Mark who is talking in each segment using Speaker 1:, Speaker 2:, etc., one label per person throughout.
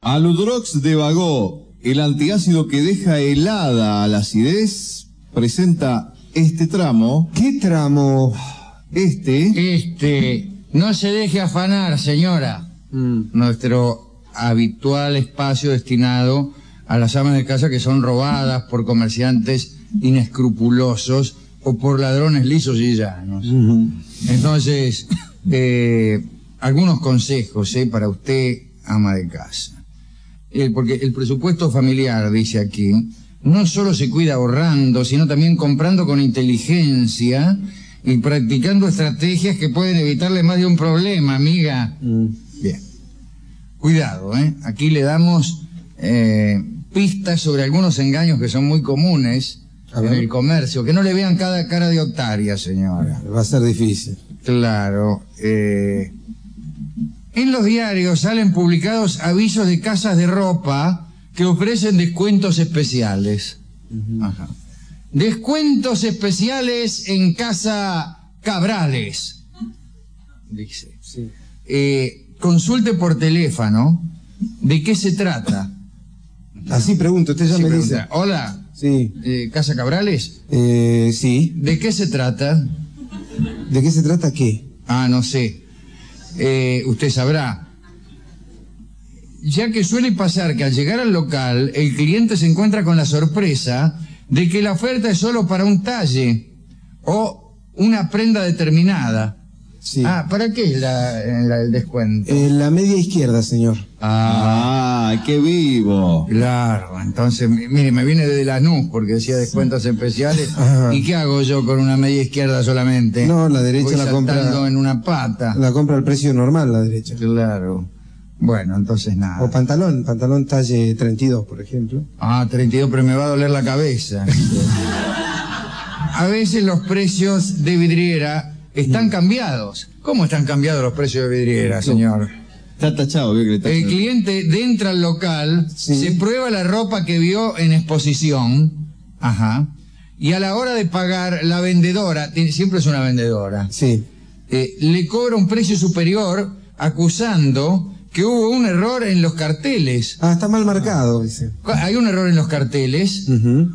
Speaker 1: Aludrox de Bagó, el antiácido que deja helada a la acidez, presenta este tramo.
Speaker 2: ¿Qué tramo?
Speaker 3: No se deje afanar, señora. Nuestro habitual espacio destinado a las amas de casa que son robadas por comerciantes inescrupulosos o por ladrones lisos y llanos. Entonces, algunos consejos para usted, ama de casa. Porque el presupuesto familiar, dice aquí, no solo se cuida ahorrando, sino también comprando con inteligencia y practicando estrategias que pueden evitarle más de un problema, amiga. Bien. Cuidado, Aquí le damos pistas sobre algunos engaños que son muy comunes en el comercio. Que no le vean cada cara de otaria, señora.
Speaker 2: Va a ser difícil.
Speaker 3: Claro. En los diarios salen publicados avisos de casas de ropa que ofrecen descuentos especiales. Ajá. Descuentos especiales en Casa Cabrales, dice.
Speaker 2: Sí.
Speaker 3: Consulte por teléfono de qué se trata.
Speaker 2: Así pregunto, usted ya me
Speaker 3: pregunta,
Speaker 2: dice.
Speaker 3: hola,
Speaker 2: Sí.
Speaker 3: ¿Casa Cabrales?
Speaker 2: Sí.
Speaker 3: ¿De qué se trata?
Speaker 2: ¿De qué se trata qué?
Speaker 3: Ah, no sé. Usted sabrá. Ya que suele pasar que al llegar al local, el cliente se encuentra con la sorpresa de que la oferta es solo para un talle o una prenda determinada.
Speaker 2: Sí.
Speaker 3: Ah, ¿para qué es el descuento?
Speaker 2: La media izquierda, señor.
Speaker 1: ¡Ah, qué vivo!
Speaker 3: Claro, entonces, mire, me viene de Lanús porque decía descuentos especiales.
Speaker 2: Ajá.
Speaker 3: ¿Y qué hago yo con una media izquierda solamente?
Speaker 2: No, la derecha
Speaker 3: Voy
Speaker 2: la compra.
Speaker 3: saltando en una pata.
Speaker 2: La compra al precio normal, la derecha.
Speaker 3: Claro. Bueno, entonces nada.
Speaker 2: O pantalón talle 32, por ejemplo.
Speaker 3: Ah, 32, pero me va a doler la cabeza. A veces los precios de vidriera están cambiados. ¿Cómo están cambiados los precios de vidriera, señor?
Speaker 1: Está tachado, vio que le está
Speaker 3: El cliente entra al local,
Speaker 2: Sí.
Speaker 3: se prueba la ropa que vio en exposición, y a la hora de pagar, la vendedora, siempre es una vendedora,
Speaker 2: Sí.
Speaker 3: le cobra un precio superior acusando que hubo un error en los carteles.
Speaker 2: Ah, está mal marcado, dice.
Speaker 3: Hay un error en los carteles.
Speaker 2: Ujú.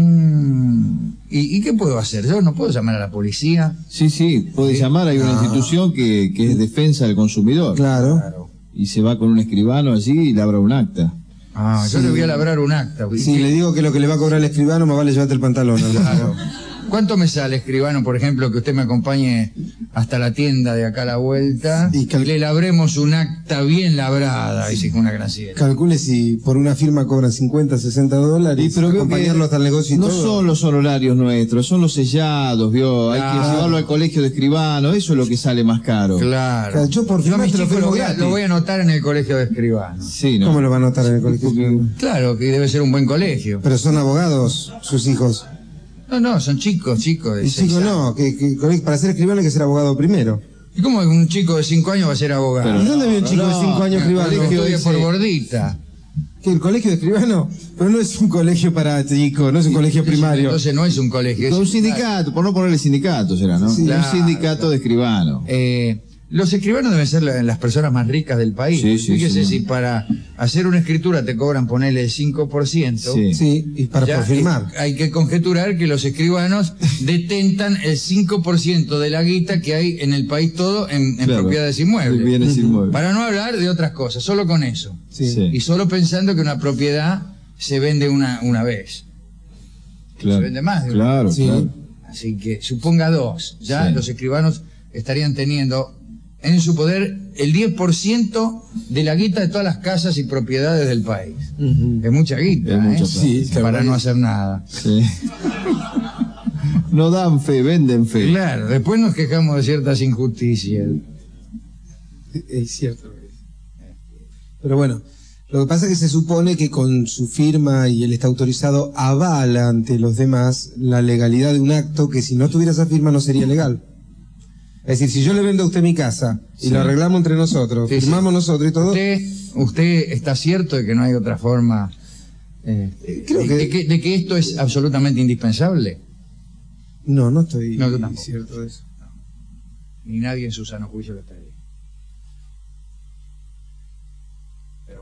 Speaker 3: ¿Y qué puedo hacer? Yo no puedo llamar a la policía.
Speaker 1: Sí, puede llamar, hay una institución que es defensa del consumidor.
Speaker 2: Claro.
Speaker 1: Y se va con un escribano allí y labra un acta.
Speaker 3: Yo le voy a labrar un acta.
Speaker 2: Si le digo que lo que le va a cobrar el escribano, más vale llevarte el pantalón. ¿No?
Speaker 3: Claro. ¿Cuánto me sale, escribano, por ejemplo, que usted me acompañe hasta la tienda de acá a la vuelta
Speaker 2: Y
Speaker 3: le labremos un acta bien labrada? Dice con una gracieta.
Speaker 2: Calcule si por una firma cobran 50, 60 dólares,
Speaker 1: Pero veo
Speaker 2: acompañarlo
Speaker 1: que
Speaker 2: hasta el negocio y
Speaker 1: no
Speaker 2: todo.
Speaker 1: son los honorarios nuestros, son los sellados, vio. Hay que
Speaker 3: Claro.
Speaker 1: llevarlo al colegio de escribano, eso es lo que sale más caro.
Speaker 3: Claro.
Speaker 2: Yo por
Speaker 3: a
Speaker 2: firma
Speaker 3: mis
Speaker 2: te lo
Speaker 3: chicos
Speaker 2: firmo
Speaker 3: lo
Speaker 2: gratis.
Speaker 3: voy a anotar en el colegio de escribanos.
Speaker 1: Sí, ¿no?
Speaker 2: ¿Cómo lo va a anotar en el colegio?
Speaker 3: Claro, que debe ser un buen colegio.
Speaker 2: Pero son abogados sus hijos.
Speaker 3: No, son chicos de
Speaker 2: Y
Speaker 3: 6
Speaker 2: chicos,
Speaker 3: años.
Speaker 2: no, que para ser escribano hay que ser abogado primero.
Speaker 3: ¿Y cómo un chico de 5 años va a ser abogado?
Speaker 2: ¿Y dónde vive un chico de 5 años
Speaker 3: El
Speaker 2: escribano?
Speaker 3: colegio estudia
Speaker 1: dice-
Speaker 3: por gordita.
Speaker 2: ¿Qué, el colegio de escribano? Pero no es un colegio para chicos, no es un colegio primario.
Speaker 3: Entonces no es un colegio.
Speaker 1: Con un sindicato, por no ponerle sindicato será, ¿no?
Speaker 2: Sí.
Speaker 1: Un
Speaker 3: Claro.
Speaker 1: sindicato de escribano.
Speaker 3: Los escribanos deben ser las personas más ricas del país.
Speaker 1: Sí, sí,
Speaker 3: Fíjese,
Speaker 1: sí.
Speaker 3: si para hacer una escritura te cobran ponerle el 5%,
Speaker 1: Sí.
Speaker 2: Sí, y para
Speaker 3: ya
Speaker 2: por firmar.
Speaker 3: hay que conjeturar que los escribanos detentan el 5% de la guita que hay en el país todo en
Speaker 1: Claro.
Speaker 3: propiedades inmuebles.
Speaker 1: Bienes inmuebles.
Speaker 3: Para no hablar de otras cosas, solo con eso.
Speaker 2: Sí.
Speaker 1: Sí.
Speaker 3: Y solo pensando que una propiedad se vende una vez.
Speaker 1: Claro.
Speaker 3: Se vende más de una.
Speaker 1: Claro,
Speaker 2: Sí.
Speaker 1: claro.
Speaker 3: Así que suponga 2. Ya
Speaker 1: Sí.
Speaker 3: los escribanos estarían teniendo en su poder el 10% de la guita de todas las casas y propiedades del país.
Speaker 2: Ujú.
Speaker 3: Es mucha guita,
Speaker 1: Es mucha plata.
Speaker 2: Sí, la
Speaker 3: para
Speaker 2: verdad
Speaker 3: no
Speaker 2: que
Speaker 3: hacer nada.
Speaker 1: Sí. No dan fe, venden fe.
Speaker 3: Claro, después nos quejamos de ciertas injusticias.
Speaker 2: Es cierto. Pero bueno, lo que pasa es que se supone que con su firma y él está autorizado avala ante los demás la legalidad de un acto que si no tuviera esa firma no sería legal. Es decir, si yo le vendo a usted mi casa y
Speaker 1: Sí.
Speaker 2: lo arreglamos entre nosotros,
Speaker 3: Sí,
Speaker 2: firmamos nosotros y todo,
Speaker 3: ¿Usted está cierto de que no hay otra forma
Speaker 2: Creo que-
Speaker 3: de que esto es absolutamente indispensable?
Speaker 2: no estoy
Speaker 3: No, yo tampoco.
Speaker 2: cierto de eso.
Speaker 3: Ni nadie en su sano juicio lo estaría. Pero bueno, aquí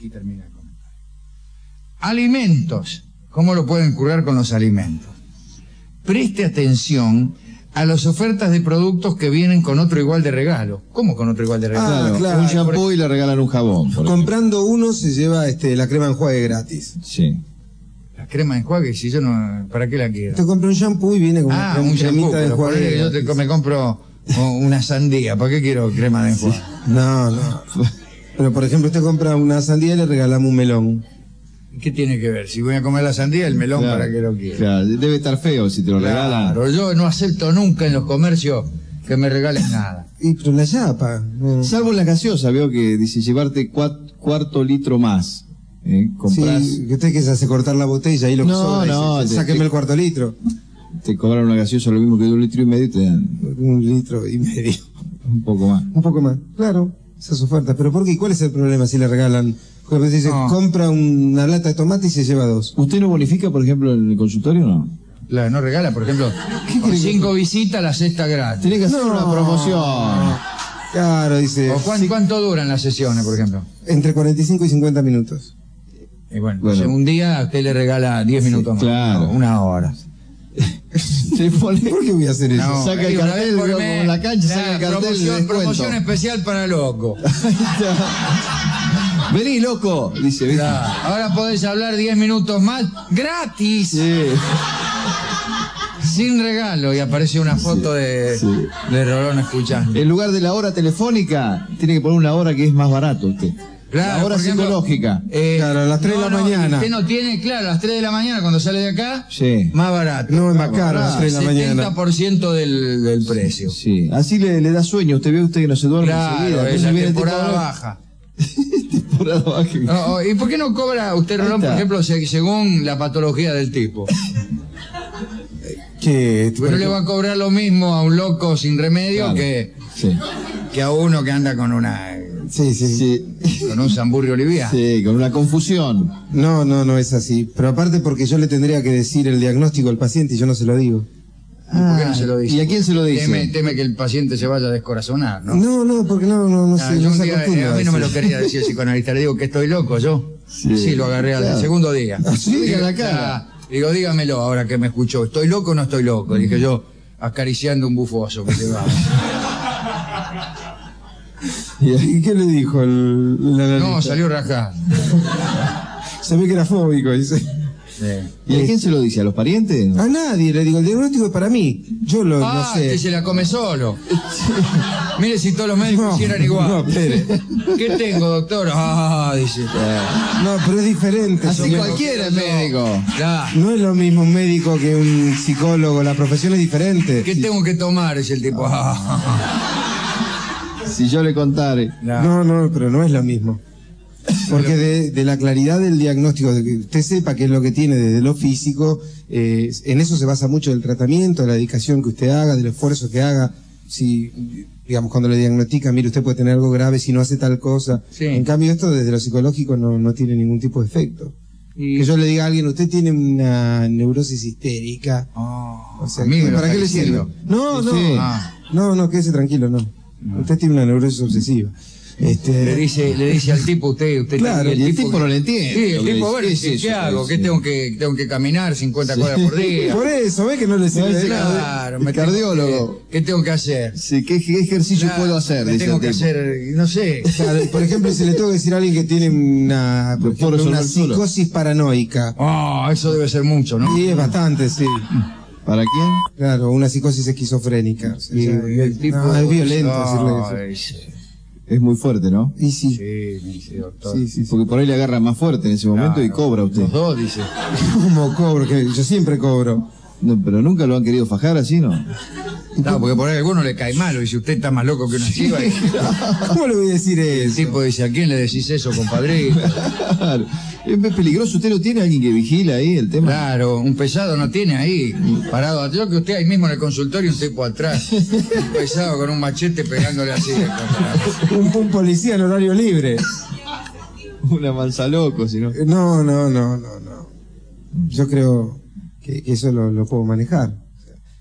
Speaker 3: Aquí termina el comentario. Alimentos. ¿Cómo lo pueden curar con los alimentos? Preste atención a las ofertas de productos que vienen con otro igual de regalo. ¿Cómo con otro igual de regalo?
Speaker 2: claro.
Speaker 1: Un shampoo y le regalan un jabón. por
Speaker 2: Comprando uno se lleva la crema de enjuague gratis.
Speaker 1: ejemplo. Sí.
Speaker 3: La crema de enjuague, si yo no... ¿Para qué la quiero?
Speaker 2: Te compra un shampoo y viene con una
Speaker 3: Un shampoo,
Speaker 2: cremita de
Speaker 3: pero
Speaker 2: enjuague.
Speaker 3: ponele que yo
Speaker 2: gratis.
Speaker 3: me compro una sandía. ¿Para qué quiero crema de enjuague?
Speaker 2: No. Pero por ejemplo, usted compra una sandía y le regalamos un melón.
Speaker 3: ¿Qué tiene que ver? Si voy a comer la sandía, el melón,
Speaker 1: Claro,
Speaker 3: ¿para qué lo quiero?
Speaker 1: Claro, debe estar feo si te lo regalan.
Speaker 3: Claro, yo no acepto nunca en los comercios que me regalen nada.
Speaker 2: Y pero la yapa. No.
Speaker 1: Salvo en la gaseosa, veo que dice llevarte cuarto litro más. Comprás,
Speaker 2: Sí, que usted que se hace cortar la botella y lo que
Speaker 1: No,
Speaker 2: sobra,
Speaker 1: no,
Speaker 2: dice, sáqueme el cuarto litro.
Speaker 1: te cobran una gaseosa lo mismo que 2 litros y medio y te dan
Speaker 2: 1,5 litros.
Speaker 1: un poco más.
Speaker 2: Un poco más. Claro, esas ofertas. Pero ¿por qué? ¿Cuál es el problema si le regalan? Porque dice,
Speaker 3: No.
Speaker 2: compra una lata de tomate y se lleva 2.
Speaker 1: ¿Usted no bonifica, por ejemplo, en el consultorio o no?
Speaker 3: Claro, no regala, por ejemplo, con 5 visitas la cesta gratis.
Speaker 1: Tiene que hacer una promoción.
Speaker 2: Claro, dice.
Speaker 3: ¿O cuánto duran las sesiones, por ejemplo?
Speaker 2: Entre 45 y 50 minutos.
Speaker 3: Y bueno,
Speaker 1: Bueno.
Speaker 3: un día a usted le regala 10 minutos más.
Speaker 1: claro.
Speaker 3: No, una hora.
Speaker 1: Se pone,
Speaker 2: ¿Por qué voy a hacer eso?
Speaker 3: No,
Speaker 1: saca el
Speaker 3: una
Speaker 1: cartel,
Speaker 3: vez por
Speaker 1: como
Speaker 3: mes,
Speaker 1: en la cancha, saca el cartel de
Speaker 3: promoción,
Speaker 1: descuento.
Speaker 3: promoción especial para loco.
Speaker 1: Vení, loco, dice. ¿viste?
Speaker 3: Ahora podés hablar 10 minutos más gratis,
Speaker 1: Sí.
Speaker 3: sin regalo. Y aparece una foto de Rolón escuchando.
Speaker 1: En lugar de la hora telefónica, tiene que poner una hora que es más barato usted.
Speaker 3: Claro,
Speaker 1: la hora
Speaker 3: por ejemplo,
Speaker 1: psicológica.
Speaker 2: Claro, a las 3 de la mañana.
Speaker 3: Usted no tiene, claro, a las 3 de la mañana cuando sale de acá,
Speaker 1: Sí.
Speaker 3: más barato.
Speaker 2: No, es más caro a las 3 de la mañana.
Speaker 3: 70% del precio.
Speaker 1: Sí. Así le da sueño. Usted ve que no se duerme
Speaker 3: Claro,
Speaker 1: enseguida.
Speaker 3: es
Speaker 1: Entonces
Speaker 3: la
Speaker 1: viene
Speaker 3: temporada
Speaker 1: tipo-
Speaker 3: baja.
Speaker 1: temporada baja.
Speaker 3: No, ¿y por qué no cobra usted, Rolón, por
Speaker 1: está.
Speaker 3: ejemplo, según la patología del tipo?
Speaker 2: Que
Speaker 3: Pero le va a cobrar lo mismo a un loco sin remedio
Speaker 1: Claro. Sí.
Speaker 3: que a uno que anda con
Speaker 2: Sí.
Speaker 1: Sí.
Speaker 3: con un Samburrio Oliviano.
Speaker 1: Sí, con una confusión.
Speaker 2: No es así. Pero aparte porque yo le tendría que decir el diagnóstico al paciente y yo no se lo digo.
Speaker 3: ¿Por qué no se lo dice?
Speaker 1: ¿Y a quién se lo dice?
Speaker 3: Teme que el paciente se vaya a descorazonar, ¿no?
Speaker 2: No, porque no
Speaker 3: Ah,
Speaker 2: sé,
Speaker 3: yo
Speaker 2: no
Speaker 3: un
Speaker 2: se
Speaker 3: día,
Speaker 2: acostumbra
Speaker 3: a mí no me lo
Speaker 2: decir.
Speaker 3: quería decir el psicoanalista, le digo que estoy loco yo. Sí, lo agarré al
Speaker 1: Claro.
Speaker 3: segundo día.
Speaker 1: Así diga la cara.
Speaker 3: Ah, digo, dígamelo ahora que me escuchó, ¿estoy loco o no estoy loco? Dije yo, acariciando un bufoso que llevaba.
Speaker 2: ¿Y qué le dijo el analista?
Speaker 3: No, salió rajando.
Speaker 2: Se ve que era fóbico, dice.
Speaker 3: Sí.
Speaker 1: ¿Y a quién se lo dice? ¿A los parientes?
Speaker 2: A nadie, le digo, el diagnóstico es para mí. Yo no sé.
Speaker 3: Que se la come solo. Mire si todos los médicos hicieran igual.
Speaker 2: No, espere.
Speaker 3: ¿Qué tengo, doctor? Dice.
Speaker 2: No, pero es diferente.
Speaker 1: Así
Speaker 2: señor.
Speaker 1: cualquiera es médico.
Speaker 3: Claro.
Speaker 2: No es lo mismo un médico que un psicólogo, la profesión es diferente.
Speaker 3: ¿Qué tengo que tomar? Dice el tipo.
Speaker 1: Si yo le contare.
Speaker 2: No, pero no es lo mismo. Porque de la claridad del diagnóstico, de que usted sepa qué es lo que tiene desde lo físico, en eso se basa mucho el tratamiento, la dedicación que usted haga, del esfuerzo que haga. Si, digamos, cuando le diagnostican, mire, usted puede tener algo grave si no hace tal cosa.
Speaker 3: Sí.
Speaker 2: En cambio, esto desde lo psicológico no tiene ningún tipo de efecto.
Speaker 3: Y-
Speaker 2: Que yo le diga a alguien, usted tiene una neurosis histérica. O sea,
Speaker 3: a mí me lo
Speaker 2: ¿para qué
Speaker 3: está
Speaker 2: le sirve?
Speaker 3: diciendo.
Speaker 2: No,
Speaker 1: Sí.
Speaker 2: no, quédese tranquilo, no. Usted tiene una neurosis obsesiva.
Speaker 3: Le dice al tipo, usted
Speaker 2: Claro,
Speaker 1: y el tipo no le entiende
Speaker 3: Sí,
Speaker 1: lo
Speaker 3: el
Speaker 1: que
Speaker 3: tipo,
Speaker 1: dice.
Speaker 3: bueno,
Speaker 1: ¿Qué es
Speaker 3: ¿qué
Speaker 1: eso?
Speaker 3: hago? ¿Qué
Speaker 1: Sí.
Speaker 3: tengo que caminar 50 cuadras por día?
Speaker 2: Por eso, ¿ves que no le sirve de nada?
Speaker 3: Claro,
Speaker 1: El
Speaker 3: me tengo
Speaker 1: cardiólogo.
Speaker 3: ¿Qué tengo que hacer?
Speaker 1: Sí, ¿qué ejercicio
Speaker 3: Claro,
Speaker 1: puedo hacer?
Speaker 3: Me
Speaker 1: Dice
Speaker 3: tengo
Speaker 1: el
Speaker 3: que
Speaker 1: tipo.
Speaker 3: hacer, no sé.
Speaker 2: Claro, por ejemplo, si le tengo que decir a alguien que tiene por
Speaker 1: puedo
Speaker 2: ejemplo, una
Speaker 1: resolver solo.
Speaker 2: psicosis paranoica.
Speaker 3: Eso debe ser mucho, ¿no?
Speaker 2: Sí, es bastante, sí.
Speaker 1: ¿Para quién?
Speaker 2: Claro, una psicosis esquizofrénica. O sea,
Speaker 3: Y
Speaker 2: ya-
Speaker 3: el tipo,
Speaker 2: no, es violento decirle
Speaker 3: Ay,
Speaker 2: eso.
Speaker 3: sí,
Speaker 1: Es muy fuerte, ¿no?
Speaker 2: Y sí.
Speaker 3: sí, doctor.
Speaker 2: Sí.
Speaker 1: Porque por ahí le agarra más fuerte en ese momento y
Speaker 3: Claro,
Speaker 1: cobra usted.
Speaker 3: Los dos, dice.
Speaker 2: ¿Cómo cobro? Que yo siempre cobro.
Speaker 1: No, pero nunca lo han querido fajar así, ¿no?
Speaker 3: No, porque por ahí a alguno le cae malo y si usted está más loco que una chiva. Y
Speaker 2: ¿Cómo le voy a decir
Speaker 3: el
Speaker 2: eso?
Speaker 3: tipo dice, ¿a quién le decís eso, compadre?
Speaker 1: Claro. Es peligroso. ¿Usted no tiene alguien que vigila ahí el tema?
Speaker 3: Claro, un pesado no tiene ahí parado. Yo que usted ahí mismo en el consultorio, un tipo atrás. Un pesado con un machete pegándole así.
Speaker 2: Un policía en horario libre.
Speaker 1: Una mansa loco, si no.
Speaker 2: No. Yo creo que eso lo puedo manejar.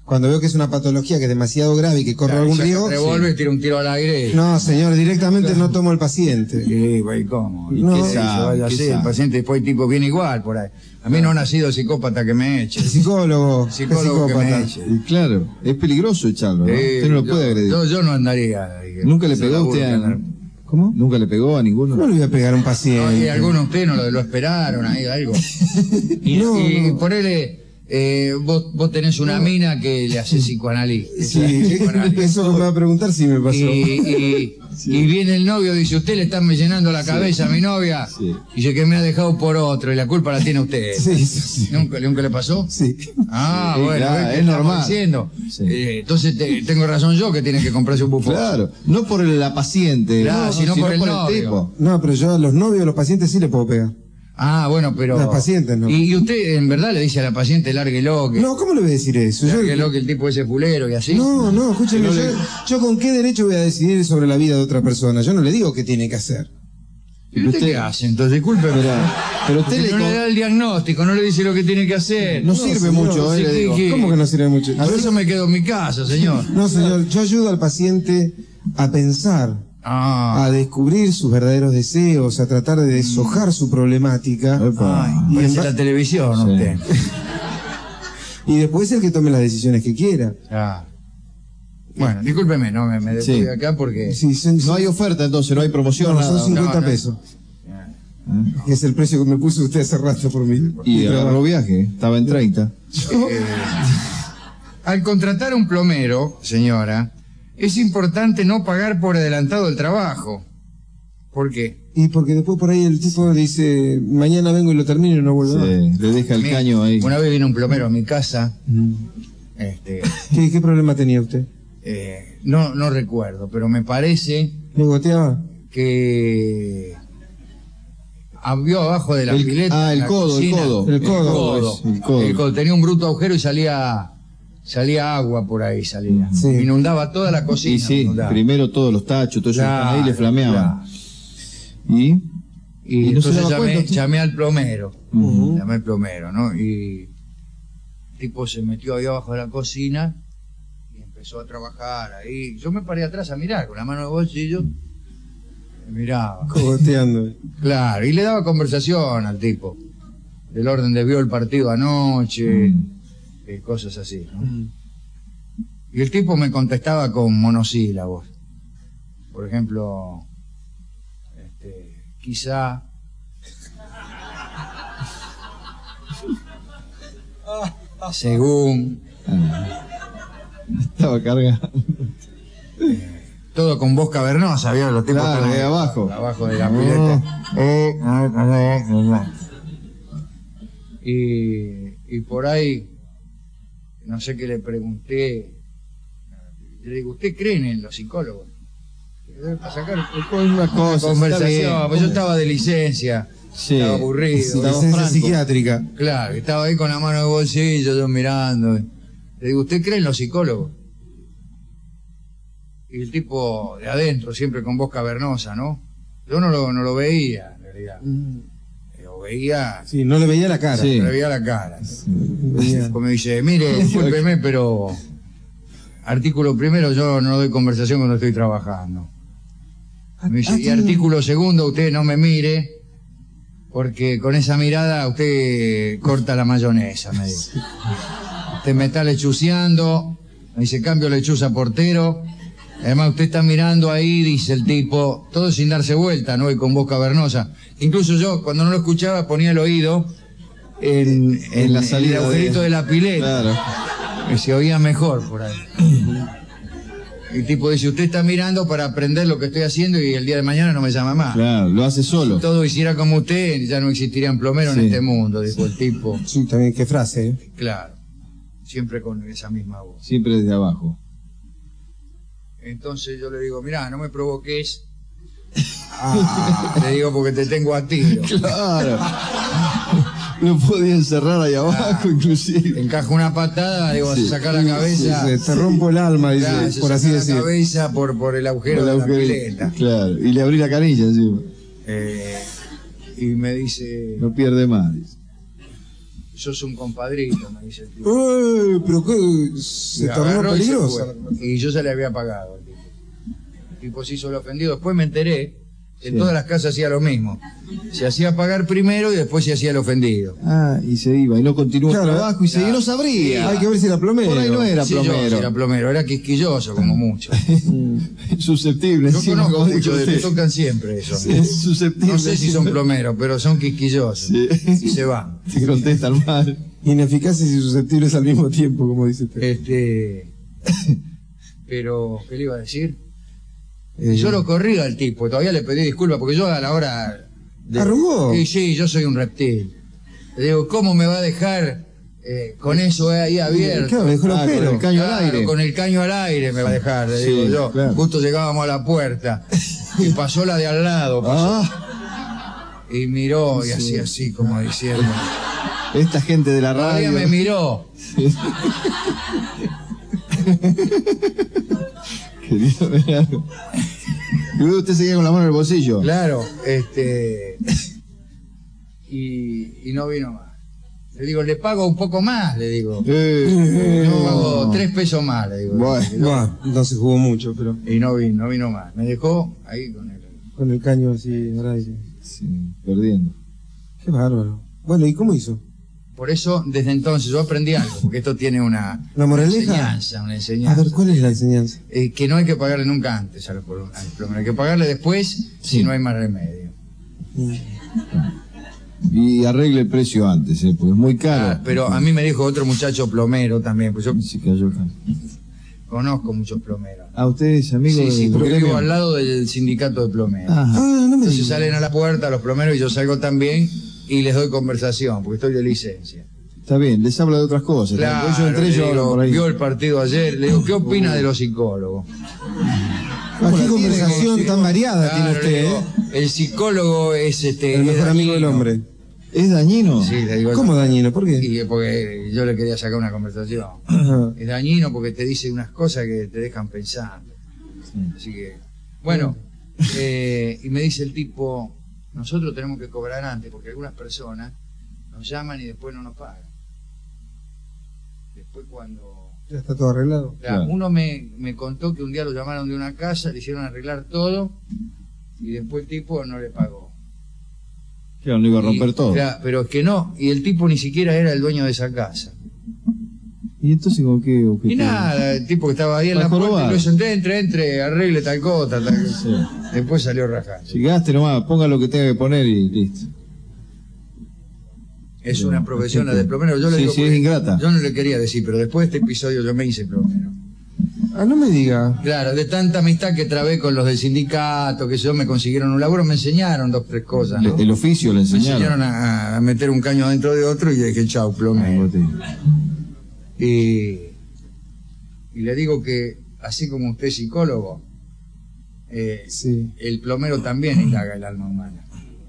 Speaker 2: Cuando veo que es una patología que es demasiado grave y que corre algún riesgo...
Speaker 3: Revuelve, tira un tiro al aire.
Speaker 2: No, señor, directamente no tomo el paciente.
Speaker 3: Sí, güey, ¿cómo?
Speaker 2: No,
Speaker 3: ¿Qué vaya a hacer? El paciente después tipo viene igual por ahí. A mí no ha nacido el psicópata que me eche.
Speaker 2: El psicólogo.
Speaker 3: Psicólogo que me eche.
Speaker 1: Y claro, es peligroso echarlo, ¿no? Usted no lo puede agredir.
Speaker 3: Yo no andaría.
Speaker 1: ¿Nunca le pegó a usted a...
Speaker 2: ¿Cómo?
Speaker 1: ¿Nunca le pegó a ninguno?
Speaker 2: ¿Cómo le voy a pegar a un paciente?
Speaker 3: No, y algunos de ustedes no lo esperaron, ahí, algo. Y ponele... vos tenés una mina que le hace psicoanálisis.
Speaker 2: Sí, eso me va a preguntar si me pasó.
Speaker 3: Y viene el novio y dice, usted le está llenando la cabeza a mi novia.
Speaker 1: Sí.
Speaker 3: Y dice que me ha dejado por otro y la culpa la tiene usted.
Speaker 2: Sí.
Speaker 3: ¿Nunca le pasó?
Speaker 2: Sí.
Speaker 3: Ah,
Speaker 1: Sí,
Speaker 3: bueno,
Speaker 1: claro,
Speaker 3: ¿ves qué
Speaker 1: es
Speaker 3: estamos
Speaker 1: normal.
Speaker 3: diciendo?
Speaker 1: Sí.
Speaker 3: Entonces tengo razón yo que tiene que comprarse un bufón.
Speaker 1: Claro, no por la paciente,
Speaker 3: Claro, sino por el novio.
Speaker 1: tipo.
Speaker 2: No, pero yo a los novios, a los pacientes sí le puedo pegar.
Speaker 3: Ah, bueno, pero...
Speaker 2: Las pacientes no.
Speaker 3: Y usted en verdad le dice a la paciente, lárguelo, que...
Speaker 2: No, ¿cómo le voy a decir eso?
Speaker 3: Lárguelo, que el tipo ese fulero y así.
Speaker 2: No, escúcheme, yo con qué derecho voy a decidir sobre la vida de otra persona. Yo no le digo qué tiene que hacer.
Speaker 3: ¿Y usted qué hace? Entonces, discúlpeme.
Speaker 1: Pero usted
Speaker 3: no le da el diagnóstico, no le dice lo que tiene que hacer.
Speaker 1: no sirve
Speaker 2: señor,
Speaker 1: mucho,
Speaker 3: sí,
Speaker 1: le digo.
Speaker 3: que-
Speaker 2: ¿Cómo que no sirve mucho?
Speaker 3: A eso me quedo en mi casa, señor.
Speaker 2: No, señor, yo ayudo al paciente a pensar,
Speaker 3: Ah,
Speaker 2: a descubrir sus verdaderos deseos, a tratar de deshojar su problemática.
Speaker 1: Epa.
Speaker 3: ay,
Speaker 2: y,
Speaker 3: parece
Speaker 2: en
Speaker 3: la
Speaker 2: ba-
Speaker 3: televisión
Speaker 1: Sí.
Speaker 3: usted.
Speaker 2: y después el que tome las decisiones que quiera.
Speaker 3: Ah. Bueno, discúlpeme, no me detuve
Speaker 1: Sí.
Speaker 3: acá porque...
Speaker 2: Sí,
Speaker 1: No hay oferta entonces, no hay promoción,
Speaker 2: no, son
Speaker 1: nada.
Speaker 2: 50
Speaker 3: no.
Speaker 2: pesos. Que es el precio que me puso usted hace rato por mí.
Speaker 1: Y agarró viaje, estaba en 30.
Speaker 3: Al contratar un plomero, señora, es importante no pagar por adelantado el trabajo. ¿Por qué?
Speaker 2: Y porque después por ahí el tipo dice, mañana vengo y lo termino y no vuelvo más.
Speaker 1: Sí, le deja el
Speaker 3: Mira,
Speaker 1: caño ahí.
Speaker 3: Una vez vino un plomero a mi casa,
Speaker 2: Mm.
Speaker 3: este,
Speaker 2: ¿Qué problema tenía usted?
Speaker 3: no recuerdo, pero me parece
Speaker 2: ¿Le goteaba?
Speaker 3: que vio abajo de la pileta.
Speaker 1: Ah,
Speaker 3: en
Speaker 1: el
Speaker 3: la
Speaker 1: codo, el
Speaker 3: cocina,
Speaker 1: codo.
Speaker 2: El codo.
Speaker 1: El codo.
Speaker 3: El codo. Tenía un bruto agujero y salía agua por ahí, salía.
Speaker 2: Sí.
Speaker 3: Inundaba toda la cocina.
Speaker 1: Y sí,
Speaker 3: inundaba.
Speaker 1: primero todos los tachos, todo eso que están ahí le
Speaker 3: Claro,
Speaker 1: flameaban.
Speaker 3: claro.
Speaker 1: Y
Speaker 3: Y
Speaker 1: no se
Speaker 3: entonces
Speaker 1: daba cuenta.
Speaker 3: llamé al plomero.
Speaker 2: Ujú.
Speaker 3: Llamé al plomero, ¿no? Y el tipo se metió ahí abajo de la cocina y empezó a trabajar ahí. Yo me paré atrás a mirar con la mano en el bolsillo. Y miraba.
Speaker 2: Cogoteando.
Speaker 3: Claro, y le daba conversación al tipo. Del orden de vio el partido anoche, cosas así, ¿no? Y el tipo me contestaba con monosílabos. Por ejemplo, quizá. Según.
Speaker 1: estaba cargado.
Speaker 3: Todo con voz cavernosa, ¿vieron? Los tipos
Speaker 1: Claro,
Speaker 3: estaban
Speaker 1: ahí abajo.
Speaker 3: abajo de la pileta. Y por ahí, no sé qué le pregunté. Le digo, ¿usted cree en los psicólogos? Para sacar
Speaker 1: Una cosa,
Speaker 3: conversación,
Speaker 1: está bien.
Speaker 3: pues yo estaba de licencia,
Speaker 1: Sí.
Speaker 3: estaba aburrido.
Speaker 1: Estaba
Speaker 2: Licencia
Speaker 1: franco.
Speaker 2: psiquiátrica.
Speaker 3: Claro, estaba ahí con la mano en el bolsillo, yo mirando. Le digo, ¿usted cree en los psicólogos? Y el tipo de adentro, siempre con voz cavernosa, ¿no? Yo no lo veía, en realidad. Lo veía,
Speaker 2: Sí, no le veía la cara.
Speaker 1: Sí.
Speaker 3: le veía la cara.
Speaker 2: Veía-
Speaker 3: Como me dice, mire, discúlpeme, pero artículo primero, yo no doy conversación cuando estoy trabajando. Me dice, y artículo segundo, usted no me mire, porque con esa mirada usted corta la mayonesa, me dice. Usted me está lechuceando, me dice, cambio lechuza portero. Además, usted está mirando ahí, dice el tipo, todo sin darse vuelta, ¿no? Y con voz cavernosa. Incluso yo, cuando no lo escuchaba, ponía el oído en
Speaker 1: la salida
Speaker 3: el agujerito de la pileta.
Speaker 1: Claro.
Speaker 3: Y se oía mejor por ahí. El tipo dice, usted está mirando para aprender lo que estoy haciendo y el día de mañana no me llama más.
Speaker 1: Claro, lo hace solo.
Speaker 3: Si todo hiciera como usted, ya no existirían plomeros en
Speaker 1: Sí.
Speaker 3: este mundo, dijo el tipo.
Speaker 2: Sí, también qué frase, ¿eh?
Speaker 3: Claro, siempre con esa misma voz.
Speaker 1: Siempre desde abajo.
Speaker 3: Entonces yo le digo, mirá, no me provoques. Le digo porque te tengo a tiro.
Speaker 1: Claro. Lo podía encerrar ahí abajo, inclusive.
Speaker 3: Encaja una patada, digo,
Speaker 1: Sí.
Speaker 3: sacar la cabeza.
Speaker 2: Sí, te rompo el alma, dice,
Speaker 3: Claro, se
Speaker 2: por
Speaker 3: saca
Speaker 2: así
Speaker 3: la
Speaker 2: decir.
Speaker 3: cabeza por el agujero de la pileta.
Speaker 1: Claro, y le abrí la canilla encima.
Speaker 3: Y me dice,
Speaker 1: No pierde más. Dice.
Speaker 3: sos un compadrito, me dice el tipo.
Speaker 2: Pero qué, se tornó
Speaker 3: Agarró y se
Speaker 2: peligrosa.
Speaker 3: fue. Y yo se le había pagado al tipo. El tipo se hizo el ofendido. Después me enteré que en todas las casas hacía lo mismo. Se hacía pagar primero y después se hacía el ofendido.
Speaker 1: Ah, y se iba, y no continuó
Speaker 2: Claro,
Speaker 1: el trabajo, y no sabría.
Speaker 2: Hay que ver si era plomero.
Speaker 1: Por ahí no era
Speaker 3: Sí, yo,
Speaker 1: plomero.
Speaker 3: sí, era plomero, era quisquilloso como mucho.
Speaker 1: Susceptible,
Speaker 3: Yo
Speaker 1: encima,
Speaker 3: conozco
Speaker 1: como dijo
Speaker 3: muchos,
Speaker 1: usted.
Speaker 3: le tocan siempre eso.
Speaker 1: Sí, es susceptible.
Speaker 3: No sé si son plomeros, pero son quisquillosos.
Speaker 1: Sí.
Speaker 3: Y se van.
Speaker 1: Se contestan mal.
Speaker 2: Ineficaces y susceptibles al mismo tiempo, como dice usted.
Speaker 3: Pero, ¿qué le iba a decir? Yo lo corrí al tipo, todavía le pedí disculpas, porque yo a la hora...
Speaker 2: ¿Arrugó?
Speaker 3: Sí, yo soy un reptil. Le digo, ¿cómo me va a dejar con eso ahí abierto?
Speaker 2: Claro, me dejó los
Speaker 1: con
Speaker 2: pelos.
Speaker 1: el caño al
Speaker 3: Claro,
Speaker 1: aire.
Speaker 3: con el caño al aire me va a dejar, le
Speaker 1: Sí,
Speaker 3: digo yo.
Speaker 1: claro.
Speaker 3: Justo llegábamos a la puerta y pasó la de al lado, pasó,
Speaker 1: Ah,
Speaker 3: y miró y hacía así como diciendo...
Speaker 1: esta gente de la
Speaker 3: Todavía
Speaker 1: radio.
Speaker 3: me miró.
Speaker 1: Querido verano. Y luego usted seguía con la mano en el bolsillo.
Speaker 3: Claro, y no vino más. Le digo, le pago un poco más, le digo. Le pago 3 pesos más, le digo.
Speaker 2: Bueno, no se jugó mucho, pero
Speaker 3: Y no vino más. Me dejó ahí con él.
Speaker 2: con el caño así al aire.
Speaker 1: Sí, perdiendo.
Speaker 2: Qué bárbaro. Bueno, ¿y cómo hizo?
Speaker 3: Por eso, desde entonces, yo aprendí algo, porque esto tiene una
Speaker 2: moraleja?
Speaker 3: una
Speaker 2: A
Speaker 3: enseñanza.
Speaker 2: ver, ¿cuál es la enseñanza?
Speaker 3: Que no hay que pagarle nunca antes al plomero, hay que pagarle después si no hay más remedio.
Speaker 1: Y arregle el precio antes, porque es muy caro.
Speaker 3: Ah, pero a mí me dijo otro muchacho plomero también, pues yo
Speaker 1: Se cayó acá.
Speaker 3: conozco muchos plomeros.
Speaker 1: Ah, usted es amigo
Speaker 3: Sí, sí,
Speaker 1: del
Speaker 3: porque
Speaker 1: gremio.
Speaker 3: vivo al lado del sindicato de plomeros.
Speaker 1: Ah,
Speaker 2: Ah, no me
Speaker 3: Entonces
Speaker 2: digas.
Speaker 3: salen a la puerta los plomeros y yo salgo también y les doy conversación, porque estoy de licencia.
Speaker 1: está bien, les habla de otras cosas.
Speaker 3: Claro,
Speaker 1: Ellos entre
Speaker 3: le
Speaker 1: ellos hablan
Speaker 3: digo,
Speaker 1: por ahí.
Speaker 3: vio el partido ayer, le digo, ¿qué opina de los psicólogos?
Speaker 2: Ah, qué conversación tan variada tiene
Speaker 3: Claro, le
Speaker 2: usted,
Speaker 3: digo,
Speaker 2: ¿eh?
Speaker 3: el psicólogo es
Speaker 2: El mejor amigo del hombre.
Speaker 1: ¿Es dañino?
Speaker 3: Sí, le digo.
Speaker 2: ¿Cómo dañino? ¿Por qué?
Speaker 3: Y porque yo le quería sacar una conversación.
Speaker 2: Ajá.
Speaker 3: Es dañino porque te dice unas cosas que te dejan pensando. Así que, bueno, y me dice el tipo, nosotros tenemos que cobrar antes porque algunas personas nos llaman y después no nos pagan. Después cuando...
Speaker 2: Ya está todo arreglado.
Speaker 1: Claro.
Speaker 3: Uno me contó que un día lo llamaron de una casa, le hicieron arreglar todo y después el tipo no le pagó.
Speaker 1: Claro, no iba a romper
Speaker 3: Y,
Speaker 1: todo.
Speaker 3: claro, pero es que no, y el tipo ni siquiera era el dueño de esa casa.
Speaker 1: ¿Y entonces con qué objetivo?
Speaker 3: Y nada, el tipo que estaba ahí en
Speaker 1: Para
Speaker 3: la puerta
Speaker 1: jorobar.
Speaker 3: y lo hizo, entre, arregle tal cosa, tal cosa.
Speaker 1: Sí.
Speaker 3: Después salió rajando.
Speaker 1: Llegaste nomás, ponga lo que tenga que poner y listo.
Speaker 3: Es una profesión la de plomero. Yo le
Speaker 1: Sí,
Speaker 3: digo,
Speaker 1: sí, es
Speaker 3: porque
Speaker 1: ingrata.
Speaker 3: yo no le quería decir, pero después de este episodio yo me hice plomero.
Speaker 2: Ah, no me diga.
Speaker 3: Claro, de tanta amistad que trabé con los del sindicato, que yo me consiguieron un laburo, me enseñaron 2 o 3 cosas, ¿no?
Speaker 1: El oficio le
Speaker 3: Me
Speaker 1: enseñaron.
Speaker 3: enseñaron a meter un caño dentro de otro y le dije, chau, plomero. Y le digo que, así como usted es psicólogo,
Speaker 2: Sí.
Speaker 3: el plomero también indaga el alma humana.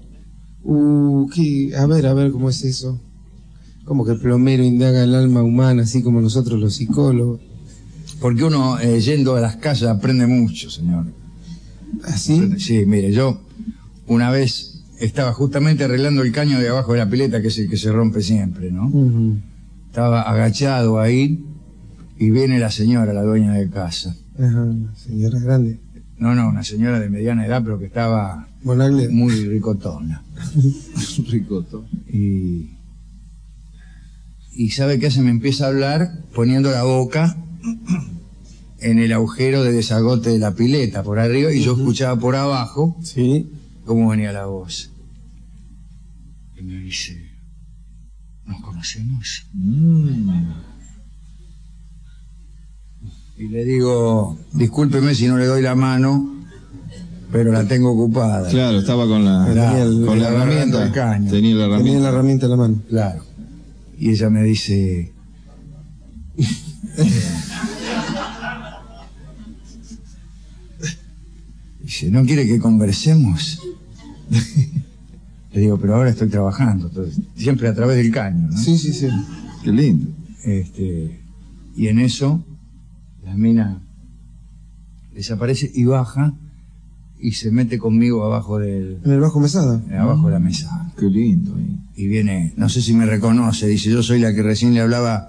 Speaker 2: A ver, ¿cómo es eso? Como que el plomero indaga el alma humana, así como nosotros los psicólogos.
Speaker 3: Porque uno, yendo a las casas, aprende mucho, señor.
Speaker 2: ¿Así?
Speaker 3: Sí, mire, yo una vez estaba justamente arreglando el caño de abajo de la pileta, que es el que se rompe siempre, ¿no?
Speaker 2: Ujú.
Speaker 3: Estaba agachado ahí y viene la señora, la dueña de casa.
Speaker 2: Ajá, señora grande.
Speaker 3: No, una señora de mediana edad, pero que estaba
Speaker 2: Monagle.
Speaker 3: muy ricotona.
Speaker 1: Ricoto.
Speaker 3: Y ¿sabe qué hace? Me empieza a hablar poniendo la boca en el agujero de desagote de la pileta por arriba y yo escuchaba por abajo
Speaker 2: Sí.
Speaker 3: cómo venía la voz. Y me dice, ¿nos conocemos? Y le digo, discúlpeme si no le doy la mano, pero la tengo ocupada.
Speaker 1: Claro, estaba con la,
Speaker 2: Claro,
Speaker 1: con la
Speaker 3: agarrando
Speaker 1: herramienta.
Speaker 3: el caño.
Speaker 1: Tenía la
Speaker 2: Tenía
Speaker 1: herramienta.
Speaker 2: la herramienta en la mano.
Speaker 3: Claro. Y ella me dice... dice, ¿no quiere que conversemos? Le digo, pero ahora estoy trabajando, entonces, siempre a través del caño, ¿no?
Speaker 2: Sí, sí, sí.
Speaker 1: Qué lindo.
Speaker 3: Y en eso, la mina desaparece y baja y se mete conmigo abajo
Speaker 2: En el bajo mesada.
Speaker 3: abajo de la mesa.
Speaker 1: Qué lindo.
Speaker 3: y viene, no sé si me reconoce, dice, yo soy la que recién le hablaba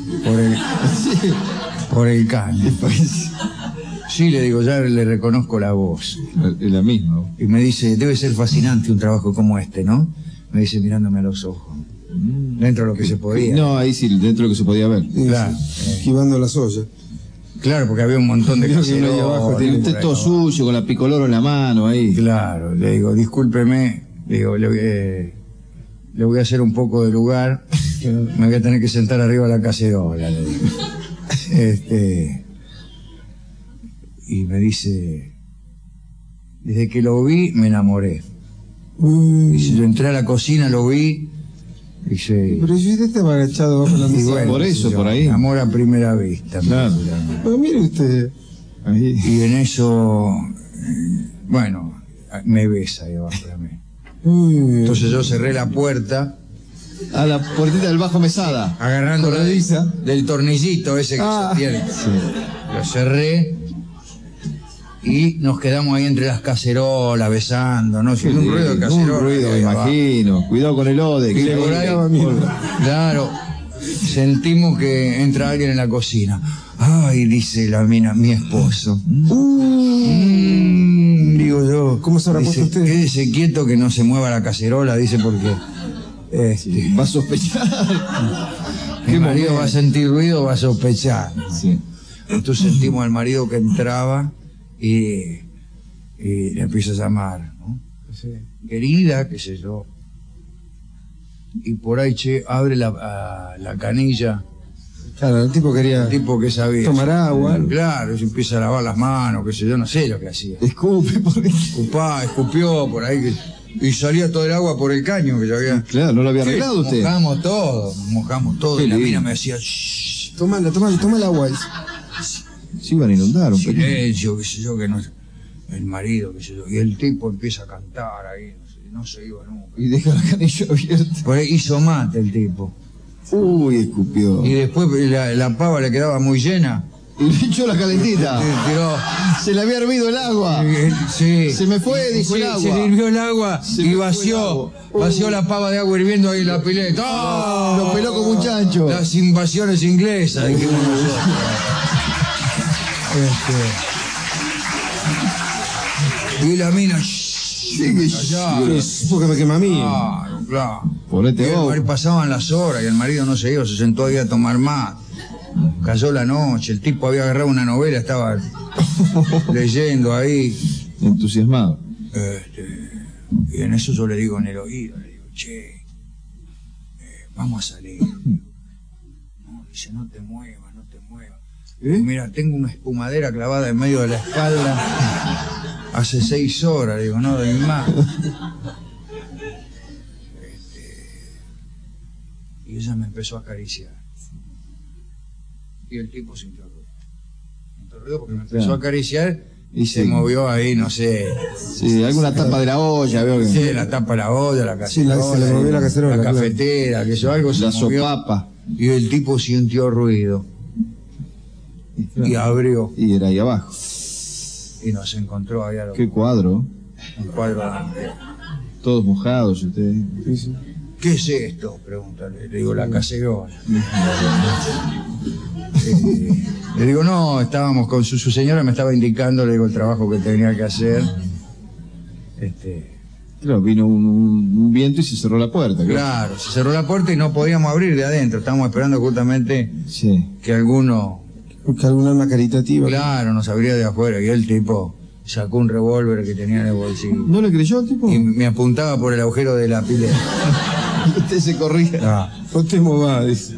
Speaker 3: por el caño. Sí, le digo, ya le reconozco la voz.
Speaker 1: Es la misma.
Speaker 3: Y me dice, debe ser fascinante un trabajo como este, ¿no? Me dice mirándome a los ojos. Dentro de lo que se podía.
Speaker 1: No, ahí sí, dentro de lo que se podía ver.
Speaker 3: Claro.
Speaker 2: Esquivando las ollas.
Speaker 3: Claro, porque había un montón de
Speaker 2: Creo que uno ahí abajo
Speaker 1: Tiene un texto suyo con la picoloro en la mano ahí.
Speaker 3: Claro, le digo, discúlpeme, le digo, le voy a hacer un poco de lugar, me voy a tener que sentar arriba de la cacerola, le digo. Y me dice, desde que lo vi me enamoré. Dice, yo entré a la cocina, lo vi, dice,
Speaker 2: Pero si usted estaba agachado bajo la
Speaker 3: y
Speaker 2: mesa.
Speaker 3: bueno,
Speaker 1: por eso,
Speaker 3: yo,
Speaker 1: por ahí.
Speaker 3: amor a primera vista.
Speaker 1: Claro.
Speaker 2: Pero mire usted.
Speaker 1: Ahí.
Speaker 3: Y en eso, bueno, me besa ahí abajo de mí. Entonces yo cerré la puerta,
Speaker 1: A la puertita del bajo mesada.
Speaker 3: agarrando
Speaker 1: Corrediza.
Speaker 3: del tornillito ese que se tiene. Lo cerré y nos quedamos ahí entre las cacerolas besando, ¿no? Sí, un ruido de cacerola.
Speaker 1: Un ruido, me
Speaker 3: ahí abajo.
Speaker 1: imagino. Cuidado con el ode.
Speaker 3: Y
Speaker 1: que
Speaker 3: por ahí, claro, sentimos que entra alguien en la cocina. Ay, dice la mina, mi esposo. Digo yo.
Speaker 2: ¿Cómo se habrá
Speaker 3: dice,
Speaker 2: puesto usted?
Speaker 3: Quédese quieto que no se mueva la cacerola, dice, porque
Speaker 1: va a sospechar.
Speaker 3: mi marido va a sentir ruido, va a sospechar.
Speaker 1: Sí.
Speaker 3: Entonces sentimos al marido que entraba y le empieza a llamar, ¿no? Querida, qué sé yo. Y por ahí, che, abre la canilla.
Speaker 2: Claro, el tipo quería
Speaker 3: El tipo que sabía.
Speaker 2: tomar agua.
Speaker 3: Claro, se empieza a lavar las manos, qué sé yo, no sé lo que hacía.
Speaker 1: Escupe por ahí.
Speaker 3: Escupió por ahí y salía todo el agua por el caño que ya había.
Speaker 1: Claro, no lo había arreglado usted.
Speaker 3: Mojamos todo.
Speaker 1: Qué
Speaker 3: Y la
Speaker 1: lindo.
Speaker 3: mina me decía, shh,
Speaker 2: Toma el agua.
Speaker 1: Se iban a inundar un pelín.
Speaker 3: silencio, qué sé yo, que no. El marido, qué sé yo. Y el tipo empieza a cantar ahí, no se iba nunca.
Speaker 1: Y deja la canilla abierta.
Speaker 3: Por ahí hizo mate el tipo.
Speaker 1: Uy, escupió.
Speaker 3: Y después la pava le quedaba muy llena.
Speaker 1: Y le echó la calentita.
Speaker 3: Tiró.
Speaker 1: Se le había hervido el agua.
Speaker 3: Sí.
Speaker 1: Se me fue, dijo el agua.
Speaker 3: Se le hirvió el agua
Speaker 1: Se
Speaker 3: y
Speaker 1: me fue el
Speaker 3: vació.
Speaker 1: agua.
Speaker 3: Vació la pava de agua hirviendo ahí en la pileta. ¡Oh!
Speaker 1: Lo peló como un chancho.
Speaker 3: Las invasiones inglesas, dijimos nosotros. Y la mina. Allá.
Speaker 2: Porque me quema a mí.
Speaker 3: Claro, claro.
Speaker 1: Ponete
Speaker 3: Y el
Speaker 1: vos.
Speaker 3: marido- pasaban las horas y el marido no se iba, se sentó ahí a tomar más. Cayó la noche, el tipo había agarrado una novela, estaba leyendo ahí.
Speaker 1: Entusiasmado.
Speaker 3: Y en eso yo le digo en el oído, le digo, che, vamos a salir. No, dice, no te muevas, no te muevas. Mira, tengo una espumadera clavada en medio de la espalda hace 6 horas, le digo, no doy más. Y ella me empezó a acariciar. Y el tipo sintió ruido. Sintió ruido porque me empezó a acariciar y se
Speaker 1: sí.
Speaker 3: movió ahí, no sé.
Speaker 1: Sí, alguna tapa de la olla, veo que.
Speaker 3: Sí, la tapa de la olla, la cacerola,
Speaker 2: Sí, se le movió la cacerola,
Speaker 3: la
Speaker 2: claro.
Speaker 3: cafetera, que eso algo se
Speaker 1: La
Speaker 3: movió.
Speaker 1: sopapa.
Speaker 3: Y el tipo sintió ruido y abrió
Speaker 1: Y era ahí abajo.
Speaker 3: y nos encontró ahí a
Speaker 1: Qué cuadro.
Speaker 3: un cuadro grande.
Speaker 1: Todos mojados ustedes.
Speaker 3: ¿Qué es esto? Pregunta, le digo, la cacerola. Le digo, no, estábamos con su señora, me estaba indicando, le digo, el trabajo que tenía que hacer.
Speaker 1: Claro, vino un viento y se cerró la puerta.
Speaker 3: Claro, se cerró la puerta y no podíamos abrir de adentro. Estábamos esperando justamente
Speaker 1: Sí.
Speaker 3: que alguno,
Speaker 2: Que alguna alma caritativa.
Speaker 3: claro, nos abría de afuera. Y el tipo sacó un revólver que tenía en el bolsillo
Speaker 1: ¿No le creyó al tipo?
Speaker 3: y me apuntaba por el agujero de la pileta.
Speaker 1: Usted se corría.
Speaker 3: Ah,
Speaker 2: No te movas, dice.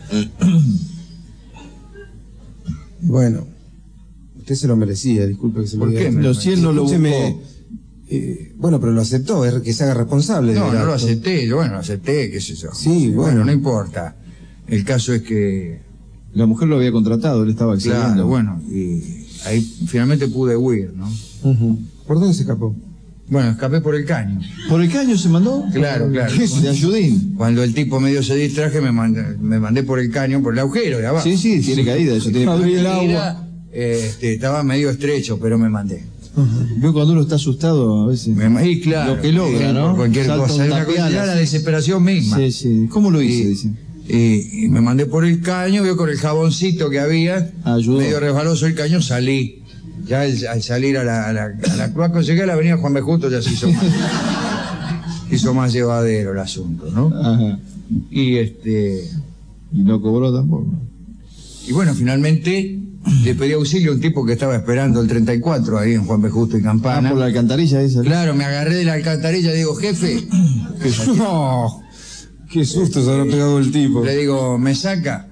Speaker 2: Bueno, usted se lo merecía, disculpe que se lo
Speaker 3: ¿Por
Speaker 2: diga.
Speaker 3: qué?
Speaker 1: Pero si él no lo
Speaker 2: Escúcheme,
Speaker 1: buscó.
Speaker 2: bueno, pero lo aceptó, es que se haga responsable.
Speaker 3: no,
Speaker 2: del
Speaker 3: no lo
Speaker 2: acto.
Speaker 3: acepté, bueno, lo acepté, qué sé yo.
Speaker 2: Sí, bueno.
Speaker 3: no importa. El caso es que,
Speaker 1: La mujer lo había contratado, él estaba accediendo.
Speaker 3: claro, bueno, y ahí finalmente pude huir, ¿no?
Speaker 2: Ujú. ¿Por dónde se escapó?
Speaker 3: Bueno, escapé por el caño.
Speaker 1: ¿Por el caño se mandó?
Speaker 3: Claro, claro.
Speaker 1: ¿Qué es? De ayudín.
Speaker 3: Cuando el tipo medio se distraje, me mandé por el caño, por el agujero de abajo.
Speaker 1: Sí, sí, tiene caída, eso tiene.
Speaker 2: Abrí el agua.
Speaker 3: Estaba medio estrecho, pero me mandé.
Speaker 1: Veo cuando uno está asustado a veces.
Speaker 3: Y claro,
Speaker 1: lo que logra, ¿no?
Speaker 3: por cualquier
Speaker 1: Salta
Speaker 3: cosa.
Speaker 1: un
Speaker 3: Es una
Speaker 1: tapial,
Speaker 3: cosa, era la
Speaker 1: así.
Speaker 3: desesperación misma.
Speaker 1: Sí, sí. ¿Cómo lo hice? Dice.
Speaker 3: Y me mandé por el caño, veo con el jaboncito que había,
Speaker 1: Ayudó.
Speaker 3: medio resbaloso el caño, salí. Ya al salir a la cloaca, llegué a la avenida Juan B. Justo, ya se hizo más llevadero el asunto, ¿no?
Speaker 1: Ajá.
Speaker 3: Y
Speaker 1: no cobró tampoco.
Speaker 3: y bueno, finalmente le pedí auxilio a un tipo que estaba esperando el 34 ahí en Juan B. Justo y Campana.
Speaker 1: Por la alcantarilla esa.
Speaker 3: Claro, me agarré de la alcantarilla y digo, jefe,
Speaker 2: No, qué susto se habrá pegado el tipo.
Speaker 3: le digo, ¿me saca?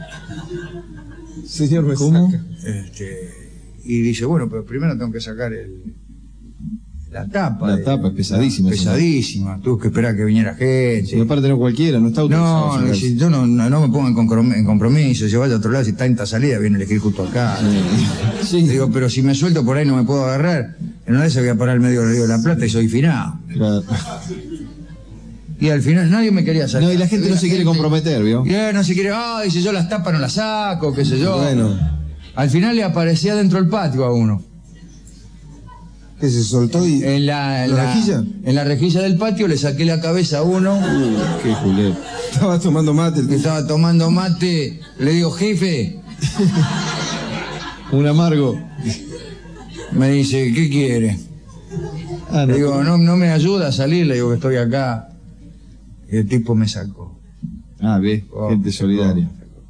Speaker 2: Señor, me
Speaker 1: ¿Cómo?
Speaker 2: saca.
Speaker 3: Y dice, bueno, pero primero tengo que sacar la tapa.
Speaker 1: La tapa es pesadísima.
Speaker 3: Pesadísima. Tuve que esperar a que viniera gente.
Speaker 1: Y aparte no cualquiera, no está autorizado.
Speaker 3: No,
Speaker 1: a sacar.
Speaker 3: si yo no me pongo en compromiso. Si vaya a otro lado, si está en esta salida, viene a elegir justo acá.
Speaker 1: Sí.
Speaker 3: Le digo, pero si me suelto por ahí no me puedo agarrar. En una vez voy a parar al medio del Río de la Plata y soy finado.
Speaker 1: Claro.
Speaker 3: Y al final nadie me quería sacar.
Speaker 1: No, y la gente no se quiere comprometer, ¿vio?
Speaker 3: No se quiere, dice yo las tapas no las saco, qué sé yo.
Speaker 2: Bueno,
Speaker 3: Al final le aparecía dentro del patio a uno.
Speaker 2: que se soltó y...
Speaker 3: En la
Speaker 2: rejilla?
Speaker 3: En la rejilla del patio le saqué la cabeza a uno
Speaker 1: Qué culero.
Speaker 2: Estaba tomando mate. el
Speaker 3: que
Speaker 2: tipo.
Speaker 3: estaba tomando mate. Le digo, jefe.
Speaker 1: Un amargo.
Speaker 3: Me dice, ¿qué quiere?
Speaker 1: Ah,
Speaker 3: Le digo, no me ayuda a salir, le digo que estoy acá. Y el tipo me sacó.
Speaker 1: Ah, ve, gente solidaria.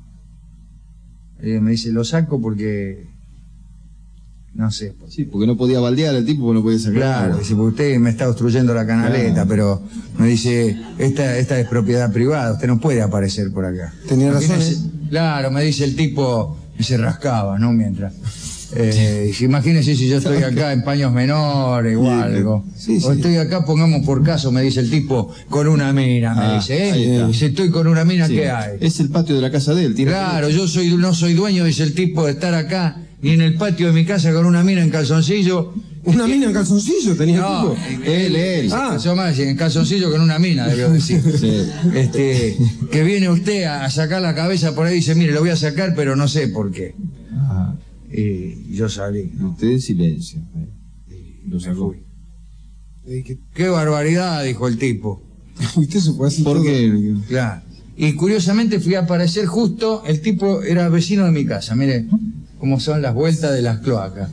Speaker 3: Y me dice, lo saco porque... No sé.
Speaker 1: Sí, porque no podía baldear el tipo, porque no podía sacar.
Speaker 3: Claro,
Speaker 1: agua.
Speaker 3: dice, porque usted me está obstruyendo la canaleta,
Speaker 1: Claro.
Speaker 3: pero me dice, esta es propiedad privada, usted no puede aparecer por acá.
Speaker 2: Tenía razón,
Speaker 3: Imagínese- Claro, me dice el tipo, y se rascaba, ¿no? Mientras. Dice, imagínese si yo estoy acá en paños menores o algo.
Speaker 2: Sí, sí.
Speaker 3: O estoy acá, pongamos por caso, me dice el tipo, con una mina, me dice,
Speaker 1: ahí está.
Speaker 3: Si estoy con una mina,
Speaker 1: Sí.
Speaker 3: ¿qué hay?
Speaker 1: Es el patio de la casa de él. Tiene
Speaker 3: Claro, yo no soy dueño, dice el tipo, de estar acá, ni en el patio de mi casa con una mina en calzoncillo.
Speaker 2: Una mina en calzoncillo tenía
Speaker 3: No,
Speaker 2: el tipo.
Speaker 1: él.
Speaker 3: Yo más, en calzoncillo con una mina, debió decir.
Speaker 1: Sí.
Speaker 3: Que viene usted a sacar la cabeza por ahí y dice, mire, lo voy a sacar, pero no sé por qué.
Speaker 1: Ajá.
Speaker 3: Y yo salí.
Speaker 1: Y usted en silencio. Lo sacó.
Speaker 3: Qué barbaridad, dijo el tipo.
Speaker 2: Usted se fue así
Speaker 1: ¿Por
Speaker 2: todo.
Speaker 1: qué?
Speaker 3: Claro. Y curiosamente fui a aparecer justo, el tipo era vecino de mi casa, mire cómo son las vueltas de las cloacas.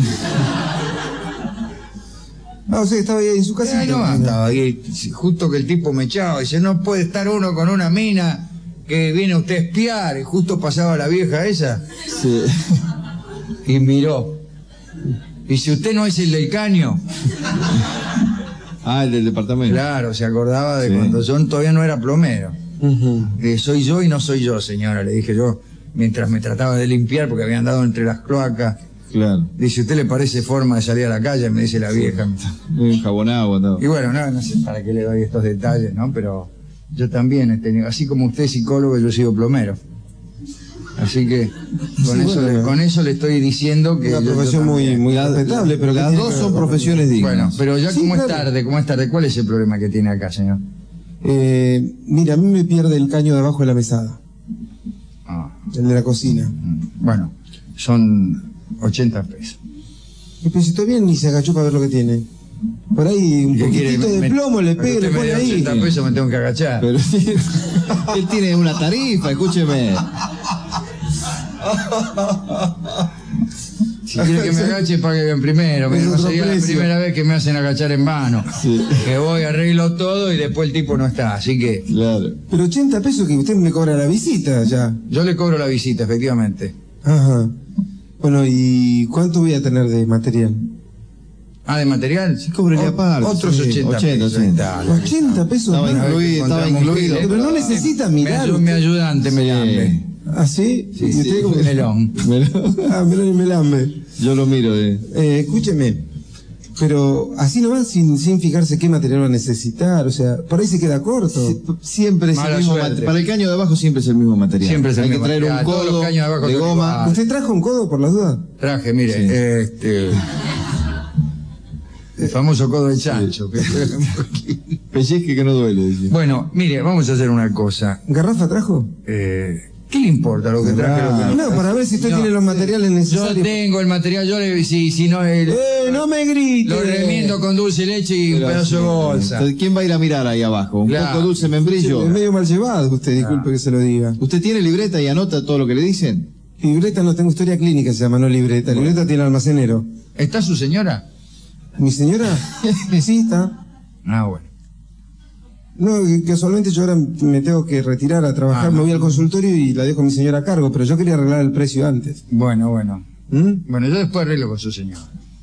Speaker 2: O sea, estaba ahí en su casa.
Speaker 3: Ahí no, estaba ahí, justo que el tipo me echaba, dice, no puede estar uno con una mina que viene usted a espiar, y justo pasaba la vieja esa,
Speaker 1: Sí.
Speaker 3: y miró. Dice, ¿usted no es el del caño?
Speaker 1: Ah, el del departamento.
Speaker 3: Claro, se acordaba de
Speaker 1: Sí.
Speaker 3: cuando yo todavía no era plomero.
Speaker 2: Ujú.
Speaker 3: Soy yo y no soy yo, señora, le dije yo, mientras me trataba de limpiar porque habían dado entre las cloacas.
Speaker 1: Claro.
Speaker 3: Dice, ¿usted le parece forma de salir a la calle? Me dice la vieja.
Speaker 1: Un jabonado, todo.
Speaker 3: Y bueno, no sé para qué le doy estos detalles, ¿no? Pero yo también he tenido, así como usted es psicólogo, yo he sido plomero. Así que con eso le estoy diciendo que...
Speaker 2: Una
Speaker 3: yo
Speaker 2: profesión muy, muy respetable, pero que
Speaker 1: Las
Speaker 2: tiene
Speaker 1: dos
Speaker 2: que
Speaker 1: son
Speaker 2: ver con-
Speaker 1: profesiones dignas.
Speaker 3: Bueno, pero ya
Speaker 2: Sí,
Speaker 3: como
Speaker 2: claro.
Speaker 3: es tarde, ¿cuál es el problema que tiene acá, señor?
Speaker 2: Mira, a mí me pierde el caño de abajo de la mesada,
Speaker 3: Ah,
Speaker 2: el de la cocina.
Speaker 3: bueno, son 80 pesos.
Speaker 2: Pero si todavía ni se agachó para ver lo que tiene. Por ahí un
Speaker 3: ¿Qué quiere?
Speaker 2: poquitito de plomo le
Speaker 3: Pero
Speaker 2: pega y le
Speaker 3: usted me
Speaker 2: pone
Speaker 3: da
Speaker 2: ahí.
Speaker 3: 80 pesos, me tengo que agachar.
Speaker 1: Pero sí, él tiene una tarifa, escúcheme.
Speaker 3: Si quiere que me agache, pague bien primero.
Speaker 2: Es
Speaker 3: Pero no
Speaker 2: otro
Speaker 3: sería la
Speaker 2: precio.
Speaker 3: primera vez que me hacen agachar en vano.
Speaker 1: Sí.
Speaker 3: Que voy, arreglo todo y después el tipo no está. Así que
Speaker 1: Claro.
Speaker 2: Pero 80 pesos que usted me cobra la visita ya.
Speaker 3: yo le cobro la visita, efectivamente.
Speaker 2: Ajá. Bueno, ¿y cuánto voy a tener de material?
Speaker 3: Ah, de material.
Speaker 1: Sí, cóbrele aparte.
Speaker 3: Otros
Speaker 1: Sí,
Speaker 3: 80 pesos.
Speaker 1: 80.
Speaker 2: 80 pesos.
Speaker 1: Estaba
Speaker 2: más.
Speaker 1: incluido, estaba incluido.
Speaker 2: Pero no necesita mirar.
Speaker 3: Mi ayudante me lambe.
Speaker 2: ¿Ah, sí?
Speaker 3: Sí,
Speaker 2: ¿Y
Speaker 3: sí,
Speaker 2: usted cómo-
Speaker 3: melón.
Speaker 2: Ah, melón y melambe.
Speaker 1: Yo lo miro de.
Speaker 2: Escúcheme, pero así nomás sin fijarse qué material va a necesitar, o sea, por ahí se queda corto.
Speaker 1: Siempre es
Speaker 3: Mala
Speaker 1: el mismo
Speaker 3: suerte.
Speaker 1: material. Para el caño de abajo siempre es el mismo material.
Speaker 3: Siempre es el
Speaker 1: Hay
Speaker 3: mismo
Speaker 1: que traer
Speaker 3: material.
Speaker 1: un
Speaker 3: Todos los
Speaker 1: codo
Speaker 3: caños de abajo
Speaker 1: de
Speaker 3: son
Speaker 1: goma.
Speaker 3: iguales.
Speaker 2: ¿Usted trajo un codo por las dudas?
Speaker 3: Traje, mire, el famoso codo de chancho.
Speaker 1: Pellizque que no duele, dice.
Speaker 3: Bueno, mire, vamos a hacer una cosa.
Speaker 2: ¿Garrafa trajo?
Speaker 3: ¿Qué le importa lo que traje? Lo que no
Speaker 2: No,
Speaker 3: traje?
Speaker 2: para ver si usted
Speaker 3: No.
Speaker 2: tiene los materiales
Speaker 3: Yo
Speaker 2: necesarios.
Speaker 3: tengo el material, yo le si no
Speaker 2: No me grite.
Speaker 3: lo remiendo con dulce de leche y un pedazo de bolsa.
Speaker 1: Entonces, ¿quién va a ir a mirar ahí abajo? ¿Un
Speaker 3: Claro.
Speaker 1: poco dulce
Speaker 2: Es
Speaker 1: membrillo?
Speaker 2: medio mal llevado usted, disculpe que se lo diga.
Speaker 1: ¿Usted tiene libreta y anota todo lo que le dicen?
Speaker 2: Libreta no tengo, historia clínica se llama, no libreta. Libreta tiene almacenero.
Speaker 3: ¿Está su señora?
Speaker 2: ¿Mi señora? Sí, está.
Speaker 3: Ah, bueno.
Speaker 2: No, casualmente yo ahora me tengo que retirar a trabajar,
Speaker 3: Ah,
Speaker 2: me
Speaker 3: no.
Speaker 2: voy al consultorio y la dejo a mi señora a cargo, pero yo quería arreglar el precio antes.
Speaker 3: Bueno.
Speaker 2: ¿Mm?
Speaker 3: Bueno, yo después arreglo con su señora.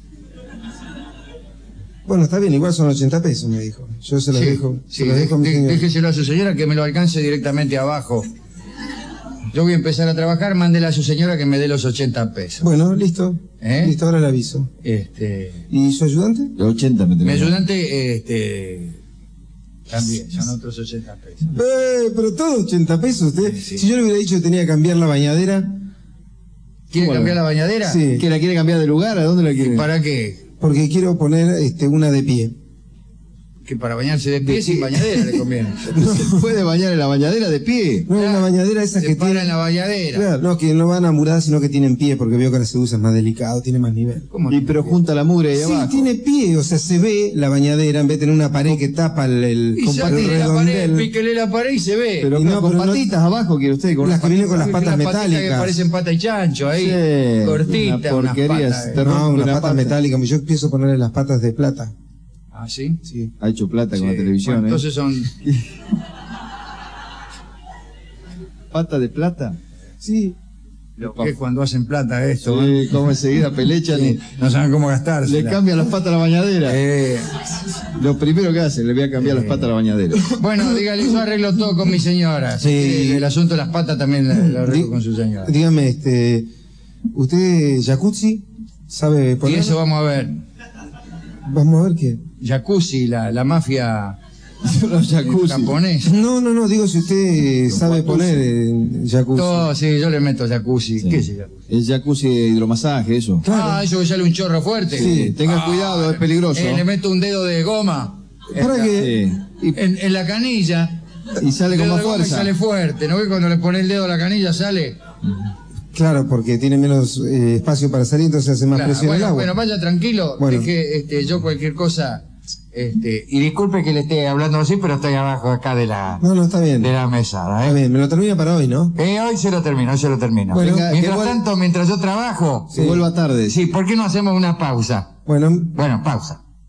Speaker 2: Bueno, está bien, igual son 80 pesos, me dijo. Yo se los dejo,
Speaker 3: sí,
Speaker 2: se los dejo a mi señora.
Speaker 3: déjeselo a su señora que me lo alcance directamente abajo. Yo voy a empezar a trabajar, mándele a su señora que me dé los 80 pesos.
Speaker 2: Bueno, listo.
Speaker 3: ¿Eh?
Speaker 2: Listo, ahora le aviso. ¿Y su ayudante?
Speaker 1: De 80 me
Speaker 3: Mi
Speaker 1: tenés.
Speaker 3: ayudante, también, son otros 80 pesos.
Speaker 2: Pero todo 80 pesos usted.
Speaker 3: Sí.
Speaker 2: Si yo le hubiera dicho que tenía que cambiar la bañadera,
Speaker 3: ¿Quiere
Speaker 1: ¿Cómo
Speaker 3: cambiar la bañadera?
Speaker 2: Sí.
Speaker 1: ¿Que la quiere cambiar de lugar? ¿A dónde la quiere?
Speaker 3: ¿Para qué?
Speaker 2: porque quiero poner una de pie.
Speaker 3: Que para bañarse de pie sin bañadera le conviene.
Speaker 1: ¿Se puede bañar en la bañadera de pie?
Speaker 2: No, una bañadera esa
Speaker 3: Se
Speaker 2: que
Speaker 3: para
Speaker 2: tiene...
Speaker 3: en la bañadera.
Speaker 2: Claro, no, que no van a murar, sino que tienen pie, porque veo que ahora se usa, es más delicado, tiene más nivel.
Speaker 3: ¿Cómo
Speaker 1: Y pero junta la mugre ahí
Speaker 2: Sí,
Speaker 1: abajo.
Speaker 2: tiene pie, o sea, se ve la bañadera en vez de tener una pared que tapa el
Speaker 3: Y saque
Speaker 2: el
Speaker 3: la pared,
Speaker 2: redondel.
Speaker 3: píquele la pared y se ve.
Speaker 1: Pero
Speaker 2: Y no,
Speaker 1: con
Speaker 2: pero no-
Speaker 1: patitas abajo quiere usted. Con
Speaker 2: Las que vienen con las
Speaker 3: Unas
Speaker 2: patas
Speaker 3: patitas que
Speaker 2: metálicas.
Speaker 3: parecen pata y chancho ahí.
Speaker 1: Sí,
Speaker 3: Cortita,
Speaker 1: una
Speaker 3: unas
Speaker 1: porquería,
Speaker 3: patas.
Speaker 1: te rompe
Speaker 2: No, unas
Speaker 1: una
Speaker 2: patas
Speaker 1: pata.
Speaker 2: metálicas. Yo pienso ponerle las patas de plata.
Speaker 3: Ah, ¿sí?
Speaker 2: Sí.
Speaker 1: Ha hecho plata con la
Speaker 3: Sí.
Speaker 1: televisión,
Speaker 3: Bueno, entonces son...
Speaker 1: ¿Pata de plata?
Speaker 2: Sí.
Speaker 3: Lo que es cuando hacen plata esto, ¿eh?
Speaker 1: Sí, como enseguida pelechan y
Speaker 3: No saben cómo gastarse.
Speaker 1: le cambian las patas a la bañadera.
Speaker 3: Eh,
Speaker 1: Lo primero que hace, le voy a cambiar las patas a la bañadera.
Speaker 3: bueno, dígale, yo arreglo todo con mi señora.
Speaker 2: Sí.
Speaker 3: El asunto de las patas también lo arreglo con su señora.
Speaker 2: Dígame, ¿usted jacuzzi? ¿Sabe
Speaker 3: Y
Speaker 2: poner?
Speaker 3: eso vamos a ver.
Speaker 2: Vamos a ver qué.
Speaker 3: Jacuzzi, la mafia
Speaker 1: Los jacuzzi.
Speaker 3: japonesa.
Speaker 2: No, digo si usted sabe poner jacuzzi.
Speaker 3: Todo, sí, yo le meto jacuzzi.
Speaker 1: Sí.
Speaker 3: ¿Qué es el jacuzzi?
Speaker 1: El jacuzzi de hidromasaje, eso.
Speaker 2: Claro.
Speaker 3: Ah, eso que sale un chorro fuerte.
Speaker 1: Sí, tenga cuidado, es peligroso.
Speaker 3: Le meto un dedo de goma
Speaker 2: ¿Para qué?
Speaker 1: Sí.
Speaker 3: en la canilla.
Speaker 1: Y sale con
Speaker 3: Dedo
Speaker 1: más
Speaker 3: de goma y
Speaker 1: fuerza.
Speaker 3: sale fuerte. ¿No ve cuando le pone el dedo a la canilla sale?
Speaker 2: Claro, porque tiene menos espacio para salir, entonces hace más
Speaker 3: Claro,
Speaker 2: presión el
Speaker 3: bueno,
Speaker 2: agua.
Speaker 3: bueno, vaya tranquilo.
Speaker 2: Bueno.
Speaker 3: Es que yo cualquier cosa. Y disculpe que le esté hablando así, pero estoy abajo acá de la
Speaker 2: No, está bien.
Speaker 3: mesada,
Speaker 2: Está bien, me lo termina para hoy, ¿no?
Speaker 3: Hoy se lo termino, hoy se lo termino.
Speaker 2: Bueno,
Speaker 1: Venga,
Speaker 3: mientras
Speaker 1: que
Speaker 3: tanto, mientras yo trabajo,
Speaker 1: Se vuelva tarde.
Speaker 3: sí, ¿por qué no hacemos una pausa?
Speaker 2: Bueno,
Speaker 3: Bueno, pausa.